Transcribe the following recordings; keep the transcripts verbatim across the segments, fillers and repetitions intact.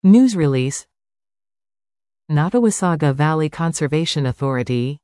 News release. Nottawasaga Valley Conservation Authority.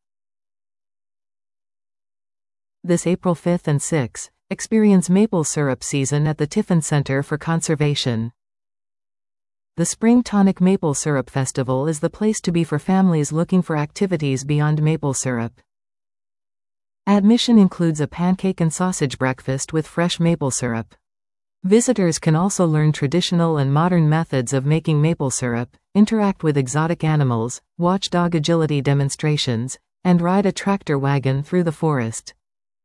This April fifth and sixth, experience maple syrup season at the Tiffin Center for Conservation. The Spring Tonic Maple Syrup Festival is the place to be for families looking for activities beyond maple syrup. Admission includes a pancake and sausage breakfast with fresh maple syrup. Visitors can also learn traditional and modern methods of making maple syrup, interact with exotic animals, watch dog agility demonstrations, and ride a tractor wagon through the forest.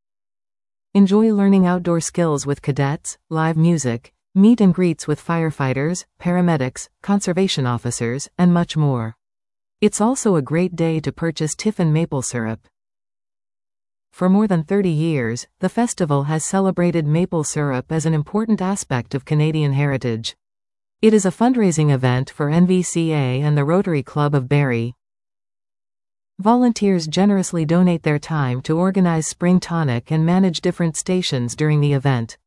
Enjoy learning outdoor skills with cadets, live music, meet and greets with firefighters, paramedics, conservation officers, and much more. It's also a great day to purchase Tiffin maple syrup. For more than thirty years, the festival has celebrated maple syrup as an important aspect of Canadian heritage. It is a fundraising event for N V C A and the Rotary Club of Barrie. Volunteers generously donate their time to organize Spring Tonic and manage different stations during the event.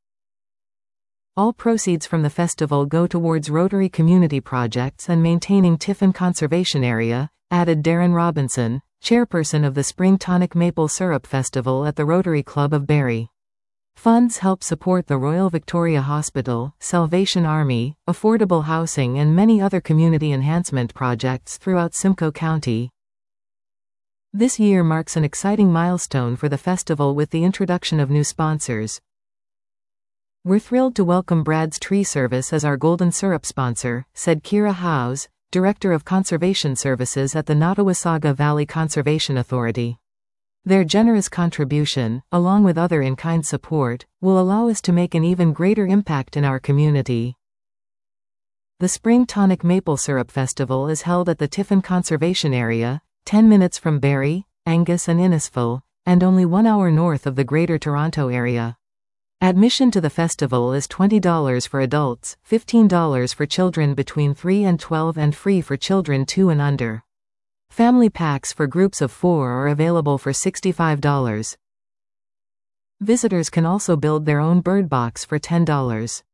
All proceeds from the festival go towards Rotary community projects and maintaining Tiffin Conservation Area, added Darren Robinson, chairperson of the Spring Tonic Maple Syrup Festival at the Rotary Club of Barrie. Funds help support the Royal Victoria Hospital, Salvation Army, affordable housing and many other community enhancement projects throughout Simcoe County. This year marks an exciting milestone for the festival with the introduction of new sponsors. We're thrilled to welcome Brad's Tree Service as our Golden Syrup sponsor, said Kira Howes, Director of Conservation Services at the Nottawasaga Valley Conservation Authority. Their generous contribution, along with other in-kind support, will allow us to make an even greater impact in our community. The Spring Tonic Maple Syrup Festival is held at the Tiffin Conservation Area, ten minutes from Barrie, Angus and Innisfil, and only one hour north of the Greater Toronto Area. Admission to the festival is twenty dollars for adults, fifteen dollars for children between three and twelve and free for children two and under. Family packs for groups of four are available for sixty-five dollars. Visitors can also build their own bird box for ten dollars.